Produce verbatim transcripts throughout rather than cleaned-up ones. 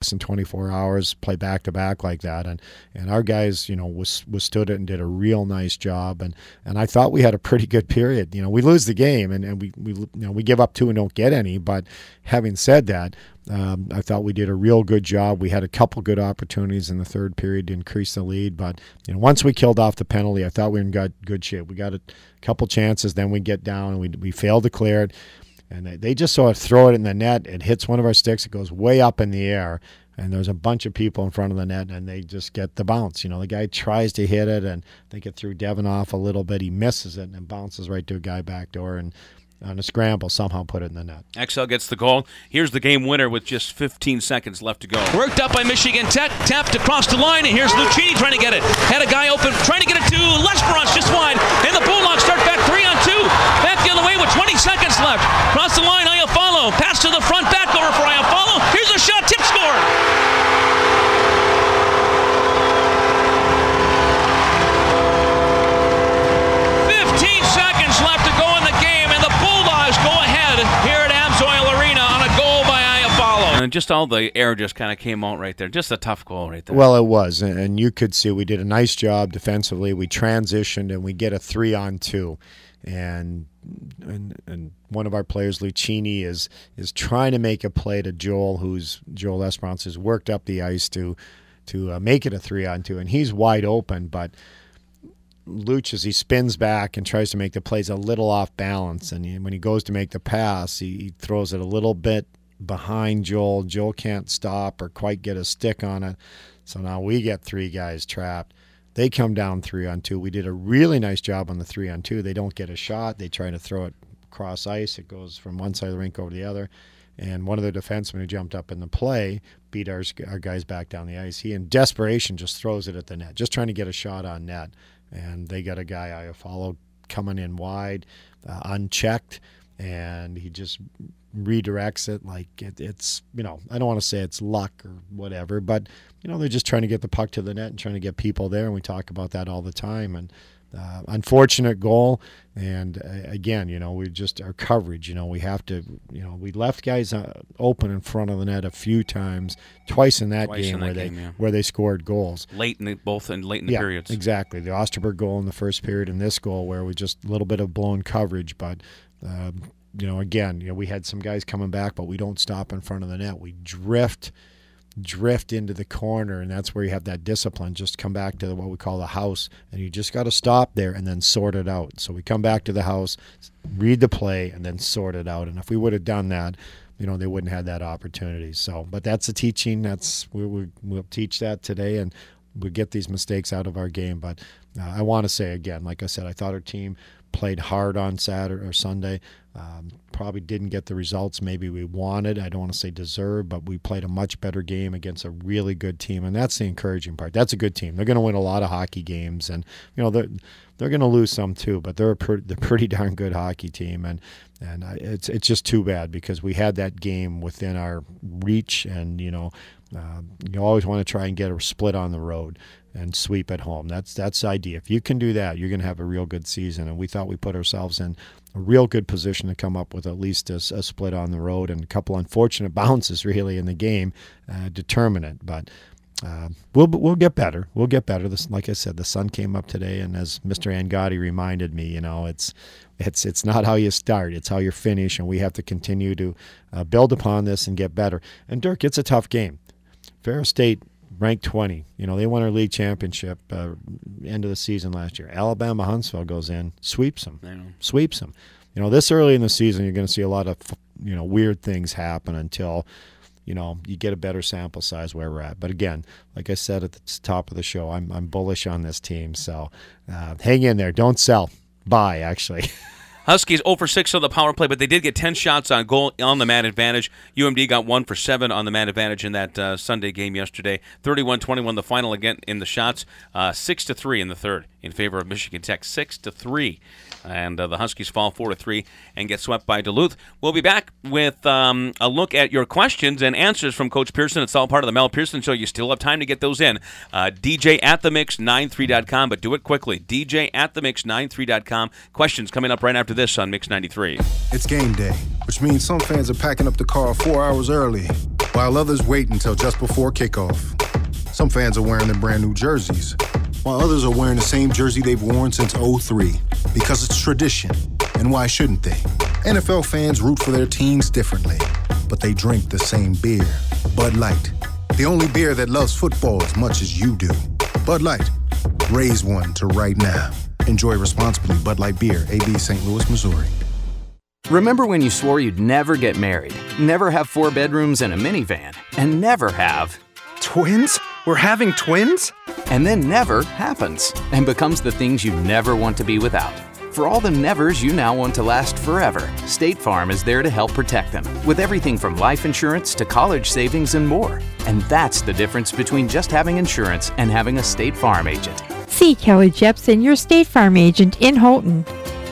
less than twenty-four hours, play back-to-back like that. And and our guys, you know, was, withstood it and did a real nice job. And, and I thought we had a pretty good period. You know, we lose the game, and, and we, we, you know, we give up two and don't get any. But having said that, um, I thought we did a real good job. We had a couple good opportunities in the third period to increase the lead. But, you know, once we killed off the penalty, I thought we were in good, good shape. We got a couple chances, then we get down, and we, we failed to clear it. And they just sort of throw it in the net. It hits one of our sticks. It goes way up in the air. And there's a bunch of people in front of the net, and they just get the bounce. You know, the guy tries to hit it, and I think it threw Devin off a little bit. He misses it, and it bounces right to a guy back door. And on a scramble, somehow put it in the net. Excel gets the goal. Here's the game winner with just fifteen seconds left to go. Worked up by Michigan Tech, tapped across the line, and here's Lucchini trying to get it. Had a guy open, trying to get it to Lesperance, just wide, and the Bulldogs start back three on two. Back the other way with twenty seconds left. Cross the line, Iafallo. Pass to the front, back over for Iafallo. Here's a shot, tip score. fifteen seconds left to go in the game, and the Bulldogs go ahead here at Amsoil Arena on a goal by Iafallo. And just all the air just kind of came out right there. Just a tough goal right there. Well, it was, and you could see we did a nice job defensively. We transitioned, and we get a three on two. And and and one of our players, Lucchini, is is trying to make a play to Joel, who's Joel Esperance, who's worked up the ice to to uh, make it a three on two, and he's wide open. But Luch, as he spins back and tries to make the plays, a little off balance, and he, when he goes to make the pass, he, he throws it a little bit behind Joel. Joel can't stop or quite get a stick on it, so now we get three guys trapped. They come down three on two. We did a really nice job on the three on two. They don't get a shot. They try to throw it across ice. It goes from one side of the rink over the other. And one of the defensemen who jumped up in the play beat our, our guys back down the ice. He, in desperation, just throws it at the net, just trying to get a shot on net. And they got a guy, Iafallo, coming in wide, uh, unchecked, and he just redirects it like it, it's, you know, I don't want to say it's luck or whatever, but, you know, they're just trying to get the puck to the net and trying to get people there, and we talk about that all the time. And uh, unfortunate goal, and uh, again, you know, we just, our coverage, you know, we have to, you know, we left guys uh, open in front of the net a few times, twice in that twice game in that where game, they yeah. where they scored goals. Late in the, both and late in the yeah, periods. Exactly. The Osterberg goal in the first period and this goal where we just a little bit of blown coverage, but um, you know, again, you know, we had some guys coming back, but we don't stop in front of the net. We drift, drift into the corner, and that's where you have that discipline. Just come back to what we call the house, and you just got to stop there and then sort it out. So we come back to the house, read the play, and then sort it out. And if we would have done that, you know, they wouldn't have that opportunity. So, but that's a teaching. That's we, we we'll teach that today, and we'll get these mistakes out of our game. But uh, I want to say again, like I said, I thought our team played hard on Saturday or Sunday. Um, probably didn't get the results maybe we wanted. I don't want to say deserve, but we played a much better game against a really good team, and that's the encouraging part. That's a good team. They're going to win a lot of hockey games, and you know they're they're going to lose some too, but they're a pretty, they're a pretty darn good hockey team, and and it's it's just too bad because we had that game within our reach, and you know uh, you always want to try and get a split on the road and sweep at home. That's that's the idea. If you can do that, you're going to have a real good season. And we thought we put ourselves in a real good position to come up with at least a, a split on the road, and a couple unfortunate bounces really in the game uh, determine it. But uh, we'll we'll get better. We'll get better. This, like I said, the sun came up today, and as Mister Angotti reminded me, you know, it's it's it's not how you start, it's how you finish, and we have to continue to uh, build upon this and get better. And Dirk, it's a tough game. Ferris State ranked twenty. You know, they won our league championship uh, end of the season last year. Alabama Huntsville goes in, sweeps them, sweeps them. You know, this early in the season, you're going to see a lot of, you know, weird things happen until, you know, you get a better sample size where we're at. But again, like I said at the top of the show, I'm I'm bullish on this team. So uh, hang in there. Don't sell. Buy, actually. Huskies zero for six on the power play, but they did get ten shots on goal on the man advantage. U M D got one for seven on the man advantage in that uh, Sunday game yesterday. thirty-one twenty-one the final again in the shots. Uh, six to three in the third in favor of Michigan Tech. six to three. And uh, the Huskies fall four to three and get swept by Duluth. We'll be back with um, a look at your questions and answers from Coach Pearson. It's all part of the Mel Pearson Show. You still have time to get those in. Uh, D J at the mix ninety-three dot com, but do it quickly. D J at the mix ninety-three dot com. Questions coming up right after this on Mix ninety-three. It's game day, which means some fans are packing up the car four hours early. while others wait until just before kickoff. Some fans are wearing their brand new jerseys, while others are wearing the same jersey they've worn since oh three, because it's tradition. And why shouldn't they? N F L fans root for their teams differently, but they drink the same beer. Bud Light, the only beer that loves football as much as you do. Bud Light, raise one to right now. Enjoy responsibly. Bud Light Beer, A B Saint Louis, Missouri. Remember when you swore you'd never get married, never have four bedrooms and a minivan, and never have... Twins? We're having twins? And then never happens and becomes the things you never want to be without. For all the nevers you now want to last forever, State Farm is there to help protect them with everything from life insurance to college savings and more. And that's the difference between just having insurance and having a State Farm agent. See Kelly Jepson, your State Farm agent in Houghton.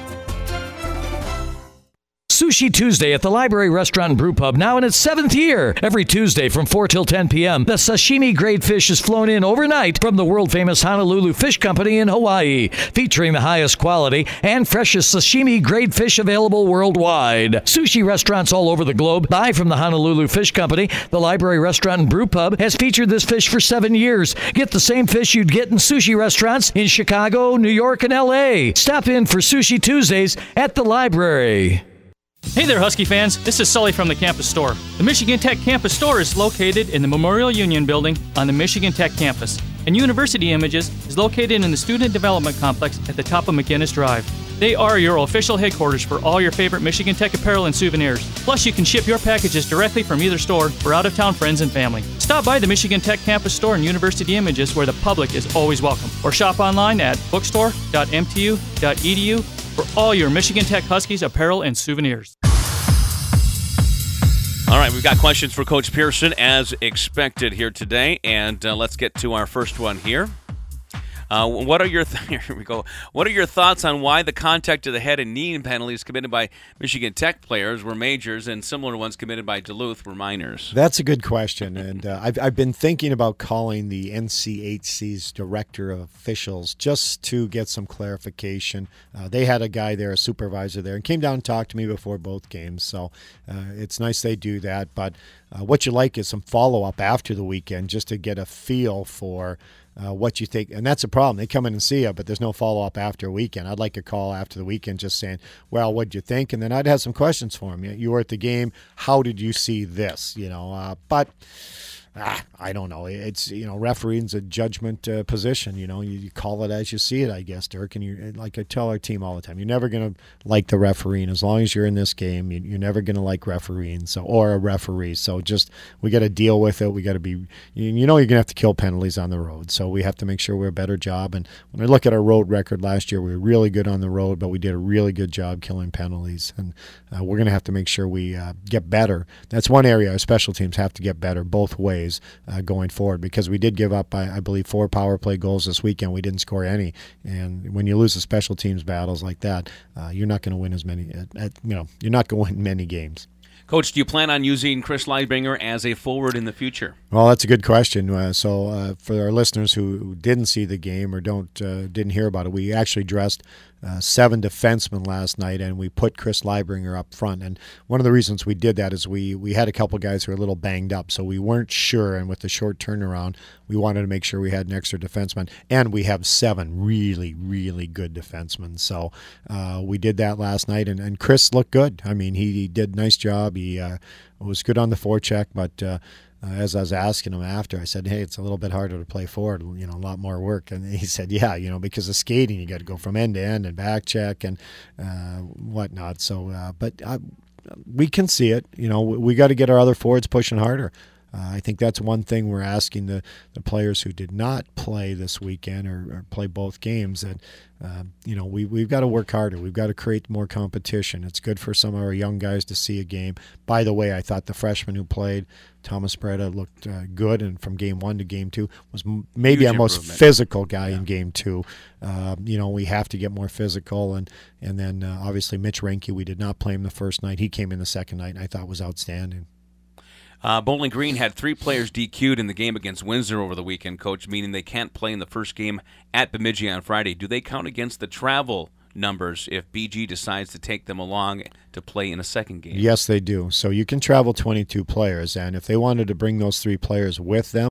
Sushi Tuesday at the Library Restaurant and Brew Pub, now in its seventh year. Every Tuesday from four till ten p.m., the sashimi-grade fish is flown in overnight from the world-famous Honolulu Fish Company in Hawaii, featuring the highest quality and freshest sashimi-grade fish available worldwide. Sushi restaurants all over the globe buy from the Honolulu Fish Company. The Library Restaurant and Brew Pub has featured this fish for seven years. Get the same fish you'd get in sushi restaurants in Chicago, New York, and L A. Stop in for Sushi Tuesdays at the Library. Hey there, Husky fans. This is Sully from the Campus Store. The Michigan Tech Campus Store is located in the Memorial Union Building on the Michigan Tech campus, and University Images is located in the Student Development Complex at the top of McGinnis Drive. They are your official headquarters for all your favorite Michigan Tech apparel and souvenirs. Plus, you can ship your packages directly from either store for out-of-town friends and family. Stop by the Michigan Tech Campus Store and University Images, where the public is always welcome. Or shop online at bookstore dot m t u dot e d u for all your Michigan Tech Huskies apparel and souvenirs. All right, we've got questions for Coach Pearson as expected here today, and uh, let's get to our first one here. Uh, what are your th- here we go? What are your thoughts on why the contact to the head and knee penalties committed by Michigan Tech players were majors and similar ones committed by Duluth were minors? That's a good question, and uh, I've I've been thinking about calling the N C H C's director of officials just to get some clarification. Uh, they had a guy there, a supervisor there, and came down and talked to me before both games. So uh, it's nice they do that. But uh, what you like is some follow up after the weekend, just to get a feel for. Uh, what you think, and that's a problem. They come in and see you, but there's no follow-up after a weekend. I'd like a call after the weekend just saying, well, what'd you think? And then I'd have some questions for them. You were at the game. How did you see this? You know, uh, but ah, I don't know. It's, you know, refereeing's a judgment uh, position. You know, you, you call it as you see it, I guess, Dirk. And you, like I tell our team all the time, you're never going to like the refereeing. As long as you're in this game, you, you're never going to like refereeing, so or a referee. So just we got to deal with it. We got to be, you, you know, you're going to have to kill penalties on the road. So we have to make sure we're a better job. And when I look at our road record last year, we were really good on the road, but we did a really good job killing penalties. And uh, we're going to have to make sure we uh, get better. That's one area our special teams have to get better both ways. Uh, going forward, because we did give up, I, I believe, four power play goals this weekend. We didn't score any, and when you lose the special teams battles like that, uh, you're not going to win as many. At, at, you know, you're not going to win many games. Coach, do you plan on using Chris Leidbinger as a forward in the future? Well, that's a good question. Uh, so, uh, for our listeners who, who didn't see the game or don't uh, didn't hear about it, we actually dressed uh, seven defensemen last night, and we put Chris Leidbinger up front. And one of the reasons we did that is we we had a couple guys who were a little banged up, so we weren't sure. And with the short turnaround, we wanted to make sure we had an extra defenseman, and we have seven really, really good defensemen. So uh, we did that last night, and, and Chris looked good. I mean, he, he did a nice job. He uh, was good on the forecheck, but uh, uh, as I was asking him after, I said, hey, it's a little bit harder to play forward, you know, a lot more work. And he said, yeah, you know, because of skating, you got to go from end to end and back check and uh, whatnot. So, uh, but I, we can see it. You know, we, we got to get our other forwards pushing harder. Uh, I think that's one thing we're asking the, the players who did not play this weekend or, or play both games that, uh, you know, we, we've got to work harder. We've got to create more competition. It's good for some of our young guys to see a game. By the way, I thought the freshman who played, Thomas Breda, looked uh, good, and from game one to game two was m- maybe Huge our most physical guy yeah. in game two. Uh, you know, we have to get more physical. And, and then, uh, obviously, Mitch Reinke, we did not play him the first night. He came in the second night, and I thought was outstanding. Uh, Bowling Green had three players D Q'd in the game against Windsor over the weekend, Coach, meaning they can't play in the first game at Bemidji on Friday. Do they count against the travel numbers if B G decides to take them along to play in a second game. Yes, they do. So you can travel twenty-two players, and if they wanted to bring those three players with them,